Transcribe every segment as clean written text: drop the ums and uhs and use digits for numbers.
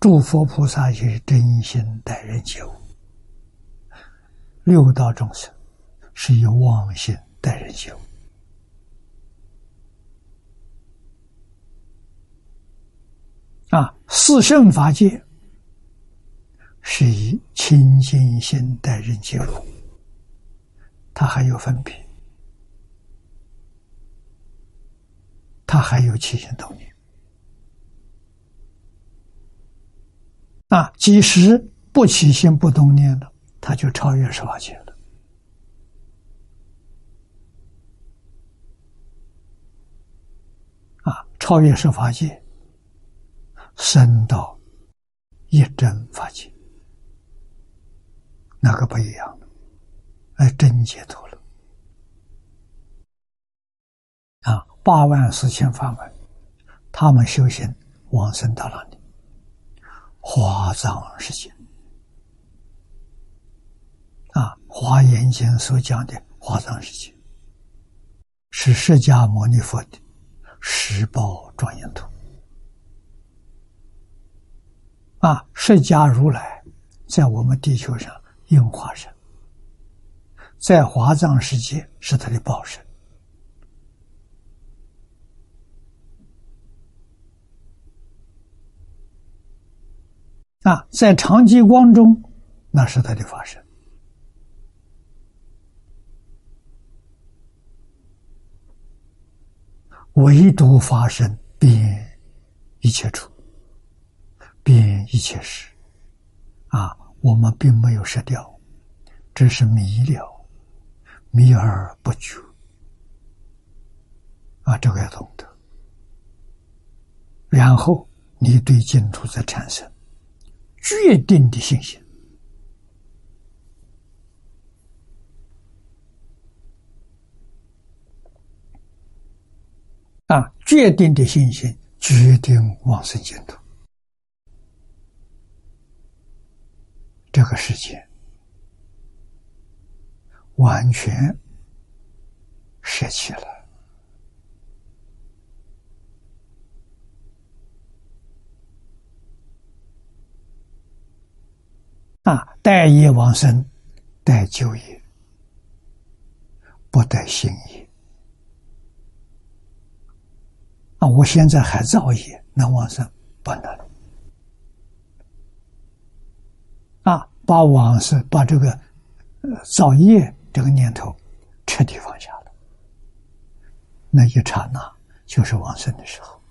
诸佛菩萨也是真心待人接物，六道众生是以妄心待人接物。四圣法界是以清净心待人接物，它还有分别，它还有起心动念。即使不起心不动念了，它就超越十法界了。超越十法界，升到一真法界，那个不一样了，真解脱了。84000法门，他们修行往生到哪里？华藏世界。华严经所讲的华藏世界，是释迦牟尼佛的十宝庄严图。释迦如来在我们地球上应化身，在华藏世界是他的报身。在长寂光中，那是他的法身。唯独法身遍一切处，遍一切事。我们并没有失掉，只是迷了，迷而不觉。这个要懂得。然后你对净土再产生决定的信心。决定的信心决定往生净土。这个世界完全舍弃了。待业往生，待旧业，不待新业。我现在还造业，能往生？不能。把往生，把这个造业这个念头彻底放下了，那一刹那就是往生的时候。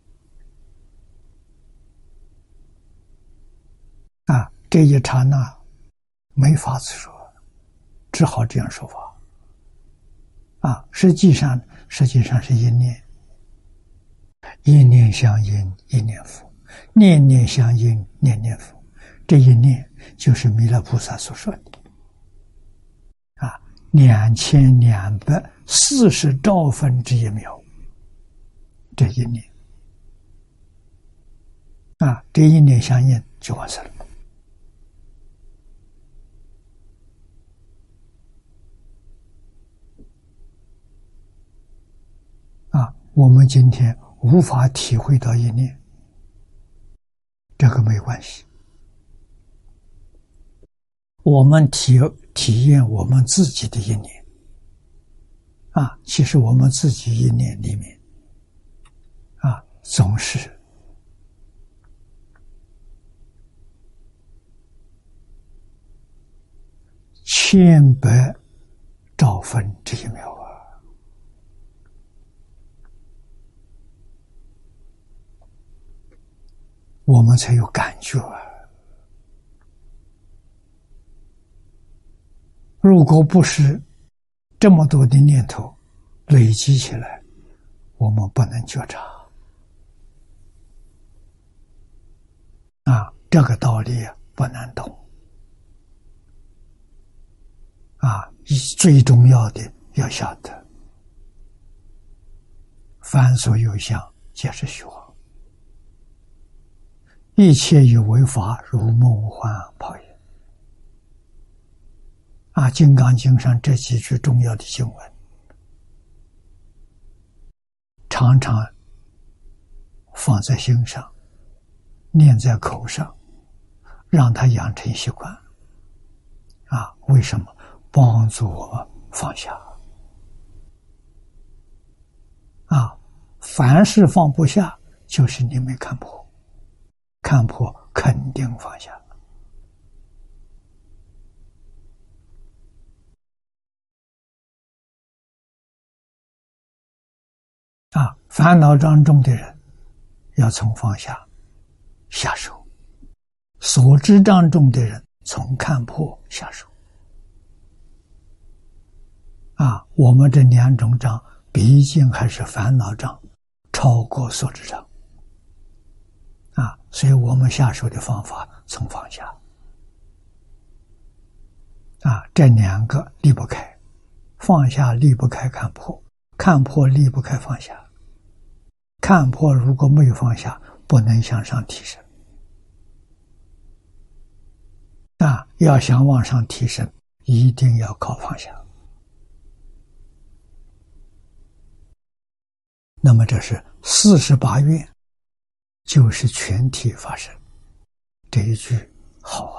这一刹那没法子说，只好这样说法。实际上是一念，一念相应一念佛，念念相应念念佛。这一念就是弥勒菩萨所说的2240兆分之一秒，这一念这一念相应就完事了。我们今天无法体会到一念，这个没关系。我们体验我们自己的一念其实我们自己一念里面总是1,000,000,000兆分之一秒我们才有感觉如果不是这么多的念头累积起来，我们不能觉察这个道理不难懂最重要的要晓得，凡所有相，皆是虚妄，一切有为法，如梦幻泡影。金刚经上这几句重要的经文，常常放在心上， 念在口上，让他养成习惯。为什么？帮助我们放下。凡是放不下，就是你没看破，看破肯定放下。烦恼当中的人要从放下下手，所知障重的人从看破下手。我们这两种障毕竟还是烦恼障超过所知障。所以我们下手的方法从放下。这两个离不开，放下离不开看破，看破离不开放下。看破如果没有放下，不能向上提升。要想往上提升，一定要靠放下。那么这是48愿，就是全体发生。这一句好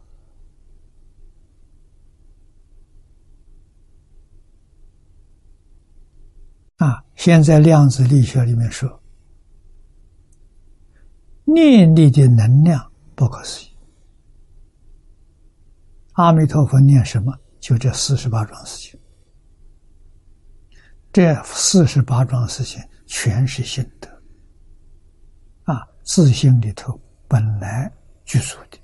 现在量子力学里面说，念力的能量不可思议。阿弥陀佛念什么？就这48桩事情。这48桩事情全是心得。自性里头本来具足的。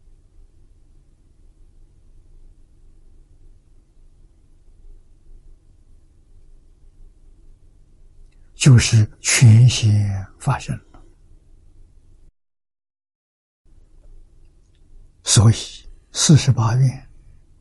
就是全显发生了。所以48愿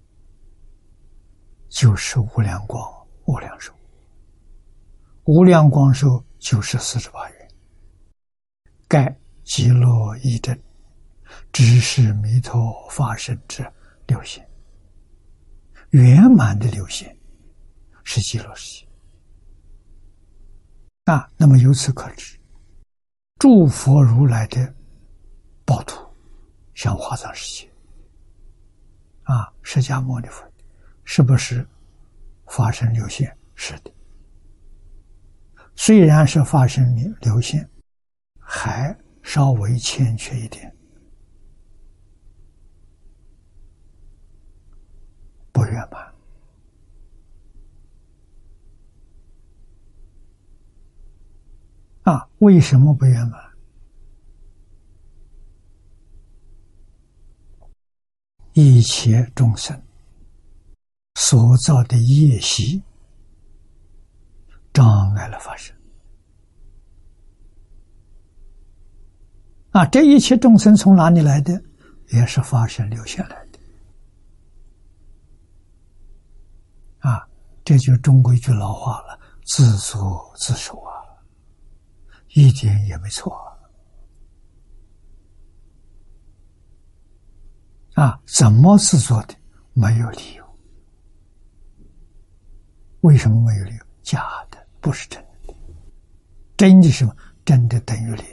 就是无量光无量寿，无量光寿就是48愿。盖极乐义真，只是弥陀发生之流现，圆满的流现是极乐世界。那么由此可知，诸佛如来的报土像华藏世界释迦牟尼佛是不是发生流现？是的。虽然是发生流现，还稍微欠缺一点，不圆满。为什么不圆满？一切众生所造的业习障碍了发生。这一切众生从哪里来的？也是发生流现来的。这就中国一句老话了，自作自受一点也没错。怎么自作的？没有理由。为什么没有理由？假的，不是真的。真的是什么？真的等于零。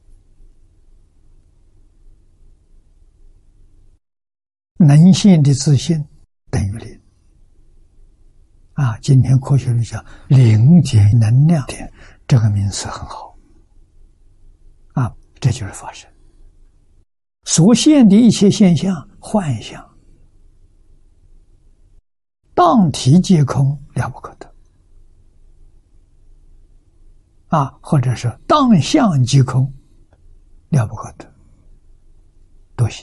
能现的自信等于零。今天科学里讲零点能量点，这个名词很好。这就是发生。所现的一切现象、幻象，当体皆空，了不可得。或者是当相即空，了不可得，都行。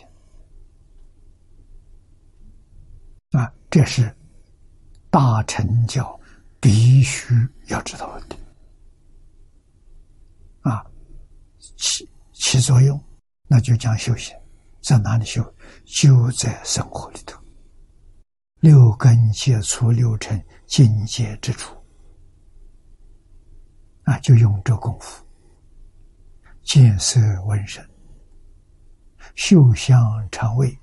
这是大乘教必须要知道的。起作用，那就讲修行。在哪里修？就在生活里头。六根接触六尘境界之处，就用这功夫。见色闻声，嗅香尝味，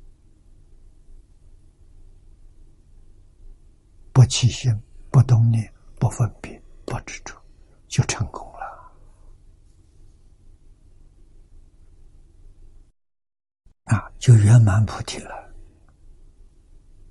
不起心，不动念，不分别，不执着，就成功了。 就圆满菩提了。